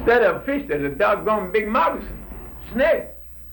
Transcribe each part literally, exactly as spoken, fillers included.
Instead of fish, there's a doggone big moccasin, snake.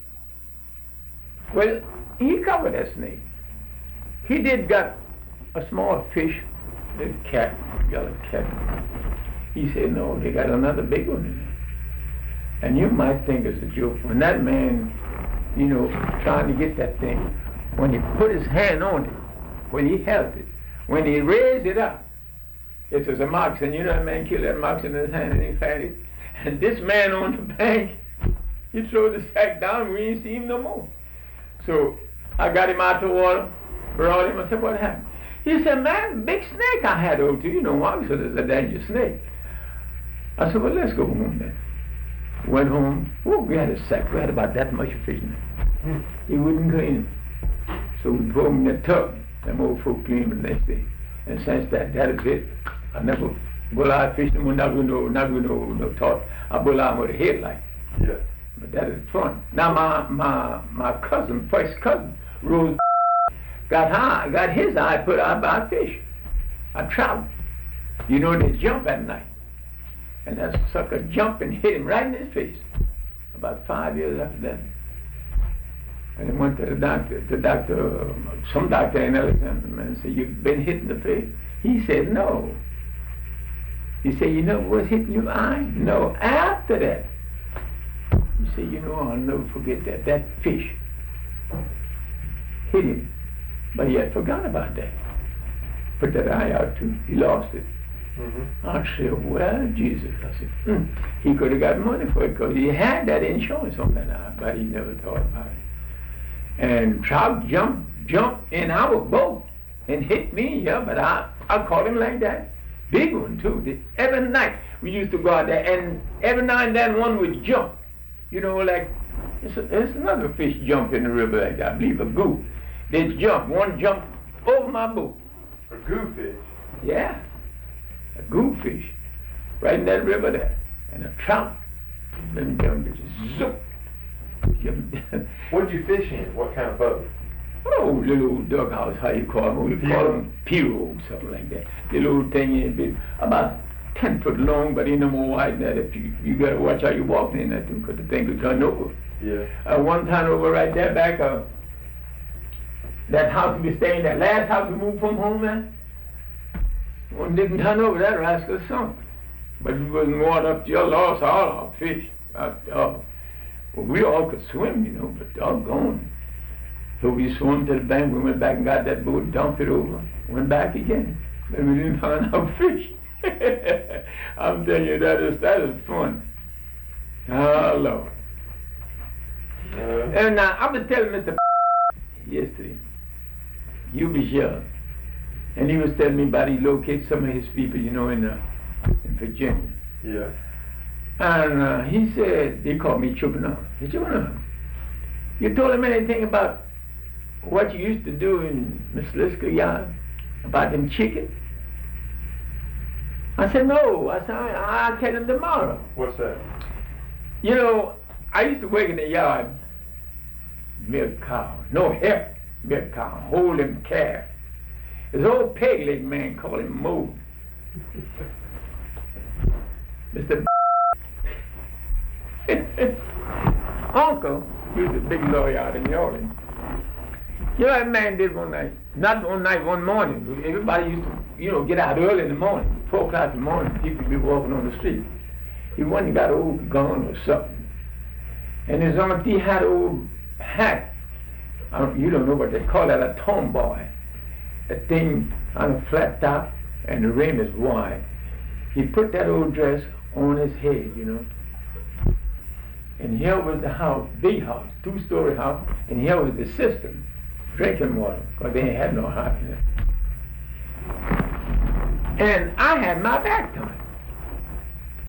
Well, he covered that snake. He did got a small fish, a cat, yellow cat. He said, no, they got another big one in there. And you might think it's a joke. When that man, you know, trying to get that thing, when he put his hand on it, when he held it, when he raised it up, it was a moccasin. You know that man killed that moccasin in his hand and he found it. And this man on the bank, he threw the sack down, we didn't see him no more. So I got him out the water, brought him, I said, what happened? He said, man, big snake I had over to you. You know, moccasin is a dangerous snake. I said, well, let's go home then. Went home. Oh, we had a sack. We had about that much of fish in it. He wouldn't clean it. So we put him in the tub. Them old folk cleaned him the next day. And since that, that is it. I never go out fishing. I'm not going to not going to no talk. I go out with a headlight. Yeah. But that is fun. Now my my my cousin, first cousin, Rose, got high, got his eye put out by fish. I traveled. You know they jump at night. And that sucker jumped and hit him right in his face. About five years after that. And he went to the doctor. The doctor, some doctor in Alexander, man, said, you've been hit in the face? He said, no. He said, you know what's hitting your eye? No. After that, he said, you know, I'll never forget that. That fish hit him. But he had forgot about that. Put that eye out too. He lost it. Mm-hmm. I said, well, Jesus. I said, mm. He could have got money for it because he had that insurance on that eye, but he never thought about it. And trout jumped, jumped in our boat and hit me, yeah, but I, I caught him like that. Big one, too. Every night we used to go out there, and every now and then one would jump. You know, like, it's, a, it's another fish jump in the river like that. I believe a goose. They jump. One jumped over my boat. A goofish? Yeah. A goldfish, right in that river there, and a trout. Then jumped, just zoop. What did you fish in? What kind of boat? Oh, little dug house, how you call them? We call them pirogue, something like that. The little thing in bit, about ten foot long, but ain't no more wide than that. If you you gotta watch how you walk in that thing, because the thing could turn over. Yeah. Uh, one time over right there back, uh, that house we staying, that last house we moved from home, man. One didn't turn over that rascal sunk. But we wasn't going up to your lost all our fish. Uh, uh, well, we all could swim, you know, but doggone. So we swam to the bank, we went back and got that boat, dumped it over, went back again. Then we didn't find our fish. I'm telling you, that is, that is fun. Oh, Lord. Uh, and now, I was telling Mister yesterday, you be sure. And he was telling me about he located some of his people, you know, in uh, in Virginia. Yeah. And uh, he said, they called me Chupanah. He said, Chupanah, you told him anything about what you used to do in Miss Liska's yard? About them chickens? I said, no. I said, I'll tell him tomorrow. What's that? You know, I used to work in the yard, milk cow, no hair, milk cow, hold them calf. This old peg-leg man called him Mo. Mister Uncle, he was a big lawyer out in New Orleans. You know that man did one night, not one night, one morning. Everybody used to, you know, get out early in the morning, four o'clock in the morning, people be walking on the street. He went and got an old gun or something. And his auntie had an old hat. I don't, you don't know what they call that, a tomboy. A thing on a flat top, and the rim is wide. He put that old dress on his head, you know. And here was the house, big house, two-story house, and here was the system, drinking water, because they ain't had no hot in it. And I had my back to him.